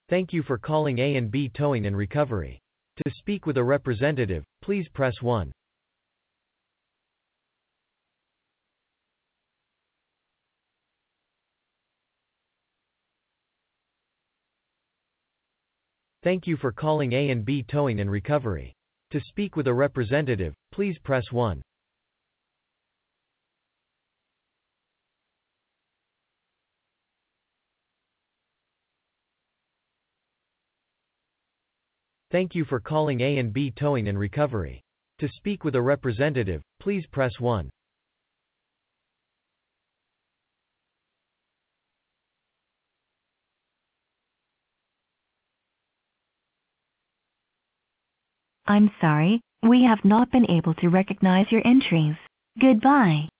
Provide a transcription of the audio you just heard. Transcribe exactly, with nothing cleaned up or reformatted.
Thank you for calling A and B Towing and Recovery. To speak with a representative, please press one. Thank you for calling A and B Towing and Recovery. To speak with a representative, please press one. Thank you for calling A and B Towing and Recovery. To speak with a representative, please press one. I'm sorry, we have not been able to recognize your entries. Goodbye.